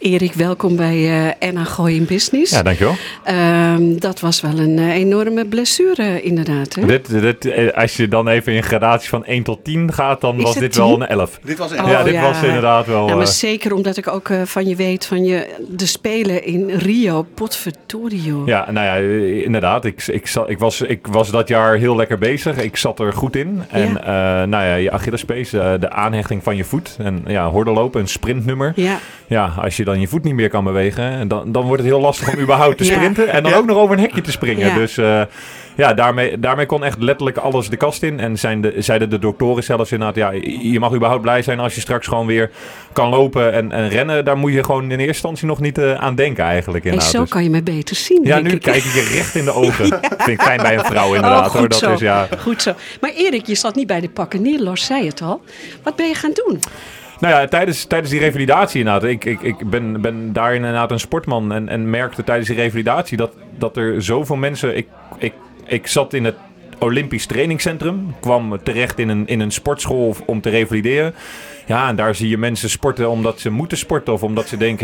Erik, welkom bij Anna Gooi in Business. Ja, dankjewel. Dat was wel een enorme blessure inderdaad. Hè? Als je dan even in gradatie van 1 tot 10 gaat, dan was dit 10? Wel een 11. Dit was 11. Dit was inderdaad wel... Ja, maar zeker omdat ik ook van je weet, van de Spelen in Rio, potverdorie. Ja, nou ja, inderdaad. Ik was dat jaar heel lekker bezig. Ik zat er goed in. En je Achillespees, de aanhechting van je voet. En ja, hordenlopen, een sprintnummer. Ja, als je dan je voet niet meer kan bewegen, dan wordt het heel lastig om überhaupt te sprinten. En dan ook nog over een hekje te springen. Ja. Dus daarmee kon echt letterlijk alles de kast in. En zeiden de doktoren zelfs inderdaad, ja, je mag überhaupt blij zijn als je straks gewoon weer kan lopen en rennen. Daar moet je gewoon in eerste instantie nog niet aan denken eigenlijk. En zo kan je me beter zien, ja, nu kijk ik je recht in de ogen. Vind ik fijn bij een vrouw inderdaad. Goed zo. Goed zo. Maar Erik, je zat niet bij de pakken neer, Lars zei het al. Wat ben je gaan doen? Nou ja, tijdens die revalidatie inderdaad. Ik ben daar inderdaad een sportman en merkte tijdens die revalidatie dat er zoveel mensen... Ik zat in het Olympisch trainingscentrum, kwam terecht in een sportschool om te revalideren. Ja, en daar zie je mensen sporten omdat ze moeten sporten. Of omdat ze denken,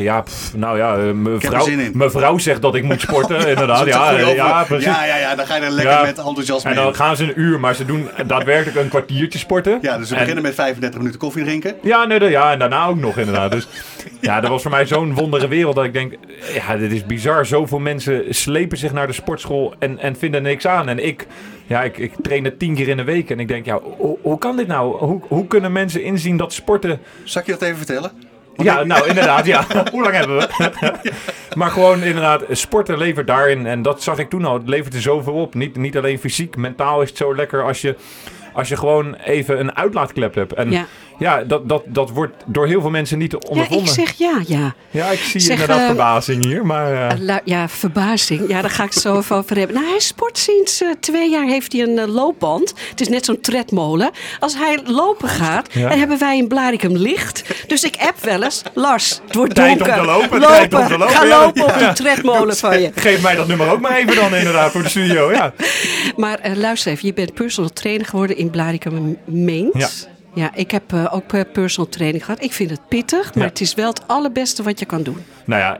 mijn vrouw zegt dat ik moet sporten. Inderdaad, precies. Ja, dan ga je er lekker met enthousiasme in. En dan gaan ze een uur, maar ze doen daadwerkelijk een kwartiertje sporten. Ja, dus ze beginnen met 35 minuten koffie drinken. Ja, en daarna ook nog inderdaad. Dus ja, dat was voor mij zo'n wondere wereld dat ik denk, ja, dit is bizar. Zoveel mensen slepen zich naar de sportschool en vinden niks aan. En ik trainde 10 keer in de week. En ik denk, ja, hoe kan dit nou? Hoe kunnen mensen inzien dat sporten... Zal ik je dat even vertellen? Nou inderdaad, ja. Hoe lang hebben we? Maar gewoon inderdaad, sporten levert daarin. En dat zag ik toen al. Het levert er zoveel op. Niet alleen fysiek, mentaal is het zo lekker als je gewoon even een uitlaatklep hebt. En dat wordt door heel veel mensen niet ondervonden. Ja, ik zeg ja. Ja, ik zie inderdaad verbazing hier. Maar, verbazing. Ja, daar ga ik het zo even over hebben. Nou, hij sport sinds 2 jaar, heeft hij een loopband. Het is net zo'n tredmolen. Als hij lopen gaat, dan hebben wij in Blaricum licht. Dus ik app wel eens, Lars, het wordt donker. Tijd om te lopen. Ga lopen op die tredmolen van je. Geef mij dat nummer ook maar even dan inderdaad voor de studio. Ja. Maar luister even, je bent personal trainer geworden in Blaricum Meent. Ja, ik heb ook personal training gehad. Ik vind het pittig, maar het is wel het allerbeste wat je kan doen. Nou ja,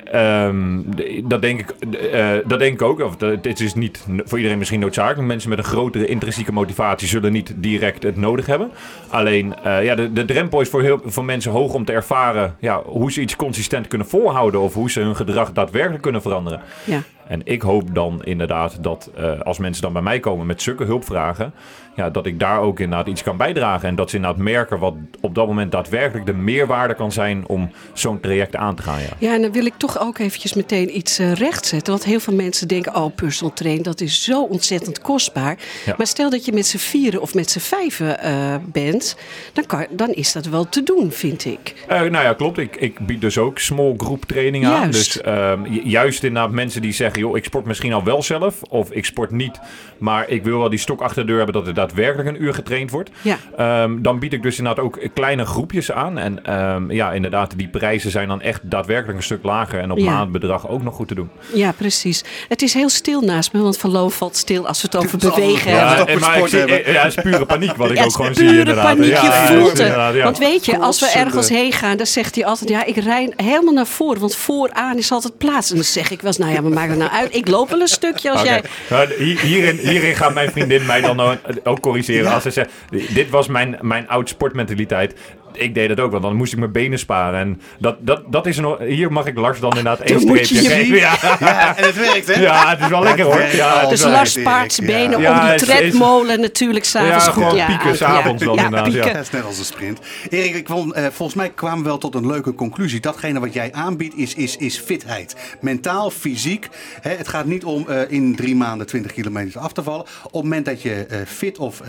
dat denk ik ook. Het is niet voor iedereen misschien noodzakelijk. Mensen met een grotere intrinsieke motivatie zullen niet direct het nodig hebben. Alleen, de drempel is voor mensen hoog om te ervaren hoe ze iets consistent kunnen volhouden of hoe ze hun gedrag daadwerkelijk kunnen veranderen. Ja. En ik hoop dan inderdaad dat als mensen dan bij mij komen met zulke hulpvragen, dat ik daar ook inderdaad iets kan bijdragen. En dat ze inderdaad merken wat op dat moment daadwerkelijk de meerwaarde kan zijn om zo'n traject aan te gaan. Ja, en dan wil ik toch ook eventjes meteen iets rechtzetten. Want heel veel mensen denken, personal trainen, dat is zo ontzettend kostbaar. Ja. Maar stel dat je met z'n 4 of met z'n 5 bent, dan is dat wel te doen, vind ik. Klopt. Ik bied dus ook small group training aan. Dus juist inderdaad mensen die zeggen, joh, ik sport misschien al wel zelf of ik sport niet, maar ik wil wel die stok achter de deur hebben dat er daadwerkelijk een uur getraind wordt. Ja. Dan bied ik dus inderdaad ook kleine groepjes aan. En inderdaad, die prijzen zijn dan echt daadwerkelijk een stuk lager en op maandbedrag ook nog goed te doen. Ja, precies. Het is heel stil naast me, want Van Loo valt stil als we het over bewegen hebben. Het is pure paniek wat ik ook gewoon zie inderdaad. Paniek, je voelt het. Want weet je, als we ergens heen gaan, dan zegt hij altijd, ik rijd helemaal naar voren, want vooraan is altijd plaats. En dan zeg ik wel eens, maar maakt het nou uit? Ik loop wel een stukje als jij... Hierin gaat mijn vriendin mij dan ook corrigeren. Als ze zegt, dit was mijn oud sportmentaliteit. Ik deed dat ook, want dan moest ik mijn benen sparen. En dat is hier mag ik Lars dan inderdaad één streepje geven. Ja, en het werkt, hè? Ja, het is wel lekker hoor. Ja, dus Lars spaart zijn benen op die tredmolen natuurlijk s'avonds goed. Gewoon pieken s'avonds dan inderdaad. Ja, dat is net als een sprint. Erik, volgens mij kwamen we wel tot een leuke conclusie. Datgene wat jij aanbiedt is fitheid. Mentaal, fysiek. Het gaat niet om in 3 maanden 20 kilometer af te vallen. Op het moment dat je fit of,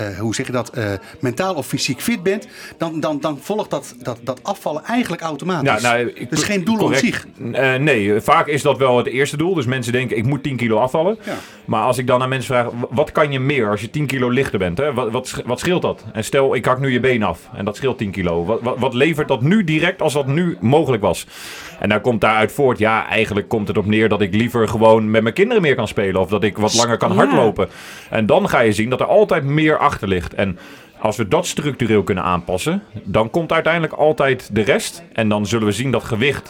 mentaal of fysiek fit bent, dan volgt dat afvallen eigenlijk automatisch. Dus geen doel op zich. Nee, vaak is dat wel het eerste doel. Dus mensen denken, ik moet 10 kilo afvallen. Ja. Maar als ik dan aan mensen vraag, wat kan je meer als je 10 kilo lichter bent? Hè? Wat scheelt dat? En stel, ik hak nu je been af en dat scheelt 10 kilo. Wat levert dat nu direct als dat nu mogelijk was? En daar komt daaruit voort, eigenlijk komt het op neer dat ik liever gewoon met mijn kinderen meer kan spelen. Of dat ik wat langer kan hardlopen. En dan ga je zien dat er altijd meer achter ligt. En als we dat structureel kunnen aanpassen, dan komt uiteindelijk altijd de rest. En dan zullen we zien dat gewicht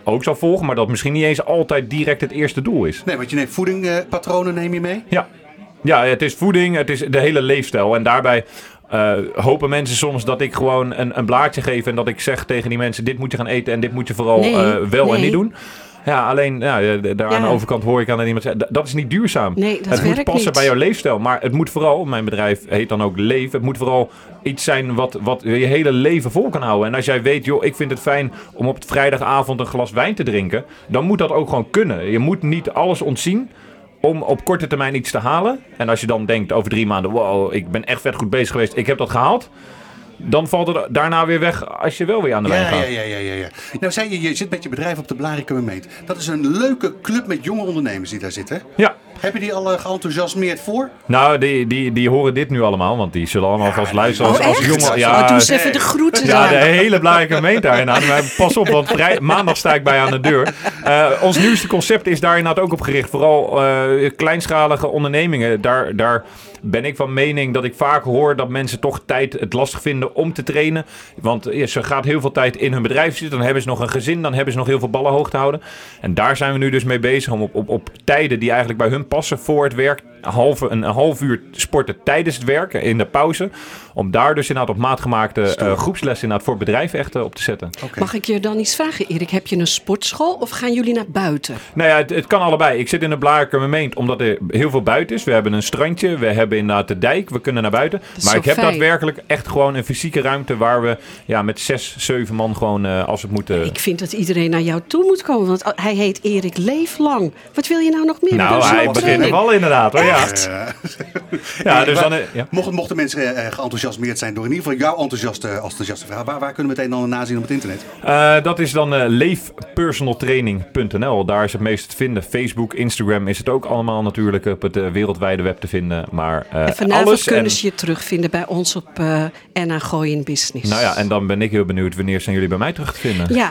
ook zal volgen, maar dat misschien niet eens altijd direct het eerste doel is. Nee, want je neemt voedingpatronen neem je mee? Ja, het is voeding, het is de hele leefstijl. En daarbij hopen mensen soms dat ik gewoon een blaadje geef en dat ik zeg tegen die mensen, dit moet je gaan eten en dit moet je vooral en niet doen. Ja, alleen daar aan de overkant hoor ik aan iemand zeggen, dat is niet duurzaam. Nee, dat het moet passen niet bij jouw leefstijl. Maar het moet vooral, mijn bedrijf heet dan ook Leef, het moet vooral iets zijn wat je hele leven vol kan houden. En als jij weet, joh, ik vind het fijn om op vrijdagavond een glas wijn te drinken, dan moet dat ook gewoon kunnen. Je moet niet alles ontzien om op korte termijn iets te halen. En als je dan denkt over 3 maanden, wow, ik ben echt vet goed bezig geweest, ik heb dat gehaald. Dan valt het daarna weer weg als je wel weer aan de wijn gaat. Ja. Nou, zei je zit met je bedrijf op de Blaricum Meet. Dat is een leuke club met jonge ondernemers die daar zitten. Ja. Heb je die al geenthousiasmeerd voor? Nou, die horen dit nu allemaal, want die zullen allemaal vast luisteren als jongen. Ja, doe eens even de groeten. Ja, de hele Blaricum Meet daarin aan. Maar pas op, want maandag sta ik bij aan de deur. Ons nieuwste concept is daar inderdaad ook op gericht. Vooral kleinschalige ondernemingen. Daar ben ik van mening dat ik vaak hoor dat mensen toch het lastig vinden om te trainen. Want ze gaat heel veel tijd in hun bedrijf zitten. Dan hebben ze nog een gezin. Dan hebben ze nog heel veel ballen hoog te houden. En daar zijn we nu dus mee bezig om op tijden die eigenlijk bij hun passen voor het werk. Een half uur sporten tijdens het werk in de pauze. Om daar dus inderdaad op maat gemaakte groepslessen inderdaad voor bedrijven echt op te zetten. Okay. Mag ik je dan iets vragen, Erik? Heb je een sportschool of gaan jullie naar buiten? Nou ja, het kan allebei. Ik zit in de Blaricum Meet omdat er heel veel buiten is. We hebben een strandje, we hebben inderdaad de dijk, we kunnen naar buiten. Maar ik heb daadwerkelijk echt gewoon een fysieke ruimte waar we met 6, 7 man gewoon als het moeten. Ik vind dat iedereen naar jou toe moet komen, want hij heet Erik Leeflang. Wat wil je nou nog meer? Nou, hij begint er wel inderdaad hoor. Dus mochten mensen geenthousiasmeerd zijn door in ieder geval jouw enthousiaste verhaal, waar kunnen we het een en ander nazien op het internet? Dat is dan leefpersonaltraining.nl. Daar is het meest te vinden. Facebook, Instagram is het ook allemaal natuurlijk op het wereldwijde web te vinden. Maar en vanavond kunnen ze je terugvinden bij ons op NA Gooi in Business. Nou ja, en dan ben ik heel benieuwd wanneer zijn jullie bij mij terug te vinden? Ja,